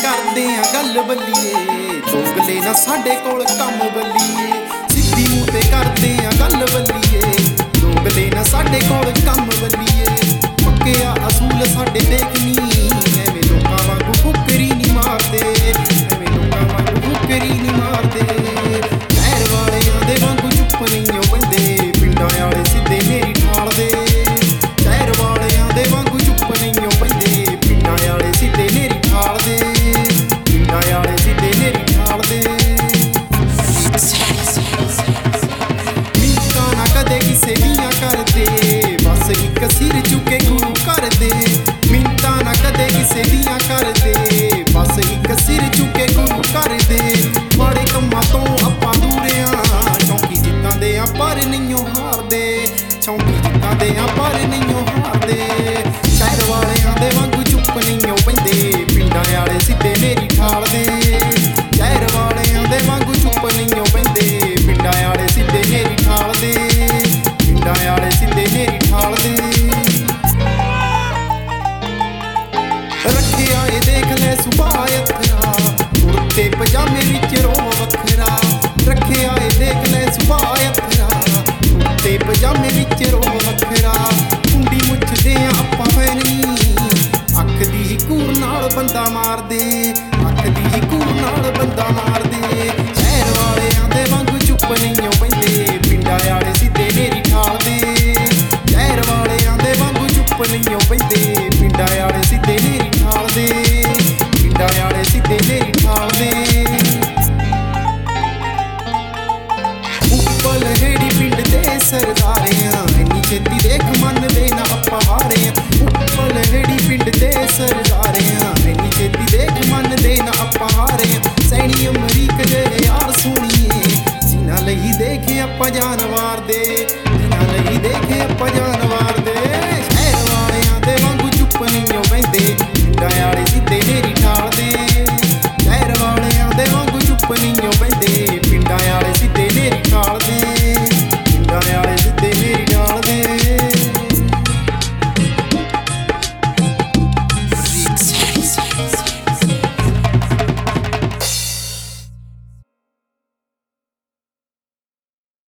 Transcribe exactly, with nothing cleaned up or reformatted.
ਕਰਦੇ ਆ ਗੱਲ ਬੱਲੀਏ, ਦੋਗਲੇ ਨਾ ਸਾਡੇ ਕੋਲ ਕੰਮ ਬੱਲੀਏ। ਸਿੱਧੀ ਮੂੰਹ ਤੇ ਕਰਦੇ ਆ ਗੱਲ ਬੱਲੀਏ, ਦੋਗਲੇ ਨਾ ਸਾਡੇ ਕੋਲ ਕੰਮ ਬੱਲੀਏ। ਪੱਕਿਆ ਅਸੂਲ ਸਾਡੇ ਦੇਖਨੀ, ਐਵੇਂ ਲੋਕਾਂ ਵਾਂਗੂ ਫੁਕਰੀ ਨਹੀਂ ਮਾਰਦੇ, ਐਵੇਂ ਲੋਕਾਂ ਵਾਂਗੂ ਫੁਕਰੀ ਨਹੀਂ ਮਾਰਦੇ। ਸ਼ਹਿਰ ਵਾਲਿਆਂ ਦੇ ਵਾਂਗੂ ਚੁੱਪ ਨਹੀਂ ਓ ਬੰਦੇ, ਪਿੰਡਾਂ ਵਾਲੇ ਸਿੱਧੇ ਮੇਰੀ ਠਾਲਦੇ। ਸ਼ਹਿਰ ਵਾਲਿਆਂ ਦੇ ਵਾਂਗੂ ਚੁੱਪ ਨਹੀਂ ਓ ਬੰਦੇ, ਪਿੰਡਾਂ ਵਾਲੇ ਸਿੱਧੇ ਮੇਰੀ ਠਾਲਦੇ, ਪਿੰਡਾਂ ਵਾਲੇ ਸਿੱਧੇ ਮੇਰੀ ਠਾਲਦੇ। ਮਿੰਟਾਂ ਨਾ ਕਦੇ ਕਿਸੇ ਦੀਆਂ ਕਰਦੇ, ਬਸ ਇੱਕ ਸਿਰ ਚੁੱਕੇ ਗੁਰੂ ਕਰਦੇ। ਮਿੰਟਾਂ ਨਾ ਕਦੇ ਕਿਸੇ ਦੀਆਂ ਕਰਦੇ, ਬਸ ਇੱਕ ਸਿਰ ਚੁੱਕੇ ਗੁਰੂ ਕਰਦੇ। ਮਾੜੇ ਕੰਮਾਂ ਤੋਂ ਆਪਾਂ ਦੂਰ ਆਂ, ਚੌਂਕੀ ਜਿੱਤਾਂ ਦੇ ਆ ਪਰ ਨਹੀਂਓ ਹਾਰਦੇ, ਚੌਂਕੀ ਜਿੱਤਾਂ ਦੇ ਆ ਪਰ ਨਹੀਂਓ ਹਾਰਦੇ। ਸ਼ਹਿਰ ਵਾਲਿਆਂ ਦੇ ਵਾਂਗੂ ਚੁੱਪ ਨਹੀਂਓ ਪੈਂਦੇ, ਪਿੰਡਾਂ ਵਾਲੇ ਸਿੱਧੇ ਮੇਰੀ ਠਾਲਦੇ। ਸ਼ਹਿਰ ਵਾਲਿਆਂ ਦੇ ਵਾਂਗੂ ਚੁੱਪ ਨਹੀਂਓ ਪੈਂਦੇ, ਪਿੰਡਾਂ ਵਾਲੇ ਸਿੱਧੇ ਮੇਰੀ ਠਾਲਦੇ, ਪਿੰਡਾਂ ਵਾਲੇ ਸਿੱਧੇ ਮੇਰੀ ਠਾਲਦੇ। ਰੱਖਿਆ ਏ ਦੇਖ ਲੈ ਸੁਭਾਅ ਅਥਰਾ, ਕੁੜਤੇ ਪਜਾਮੇ ਵਿੱਚ ਰੋਹ ਵੱਖਰਾ। ਰੱਖਿਆ ਏ ਦੇਖ ਲੈ ਸੁਭਾਅ ਅਥਰਾ, ਕੁੜਤੇ ਪਜਾਮੇ ਵਿੱਚ ਰੋਹ ਵੱਖਰਾ। ਕੁੰਡੀ ਮੁੱਛਦੇ ਆ ਆਪਾਂ ਫੈਨੀ, ਅੱਖ ਦੀ ਘੂਰ ਨਾਲ ਬੰਦਾ ਮਾਰਦੇ, ਅੱਖ ਦੀ ਘੂਰ ਨਾਲ ਬੰਦਾ ਮਾਰਦੇ। ਸ਼ਹਿਰ ਵਾਲਿਆਂ ਦੇ ਵਾਂਗੂ ਚੁੱਪ ਨਹੀਂਓ ਪੈਂਦੇ, ਪਿੰਡਾਂ ਵਾਲੇ ਸਿੱਧੇ ਮੇਰੀ ਠਾਲਦੇ। ਸ਼ਹਿਰ ਵਾਲਿਆਂ ਦੇ ਵਾਂਗੂ ਚੁੱਪ ਨਹੀਂਓ ਪੈਂਦੇ, ਪਿੰਡਾਂ ਵਾਲੇ ਸਿੱਧੇ ਮੇਰੀ ਠਾਲਦੇ, ਪਿੰਡਾਂ ਵਾਲੇ ਸਿੱਧੇ ਮੇਰੀ ਠਾਲਦੇ। ਉੱਪਲ ਹੇੜੀ ਪਿੰਡ ਦੇ ਸਰਦਾਰਿਆਂ, ਇੰਨੀ ਛੇਤੀ ਦੇਖ ਮੰਨਦੇ ਨਾ ਆਪਾਂ ਹਾਰੇ ਆਂ। ਉੱਪਲ ਹੇੜੀ ਪਿੰਡ ਦੇ ਸਰਦਾਰਿਆਂ, ਇੰਨੀ ਛੇਤੀ ਦੇਖ ਮੰਨਦੇ ਨਾ ਆਪਾਂ ਹਾਰੇ ਆਂ। ਸੈਣੀ ਅਮਰੀਕ ਜਿਹੜੇ ਯਾਰ ਸੋਹਣੀਏ, ਜਿਨ੍ਹਾਂ ਲਈ ਦੇਖੇ ਆਪਾਂ ਜਾਨ ਵਾਰਦੇ, ਜਿਨ੍ਹਾਂ ਲਈ ਦੇਖੇ ਆਪਾਂ ਜਾਨ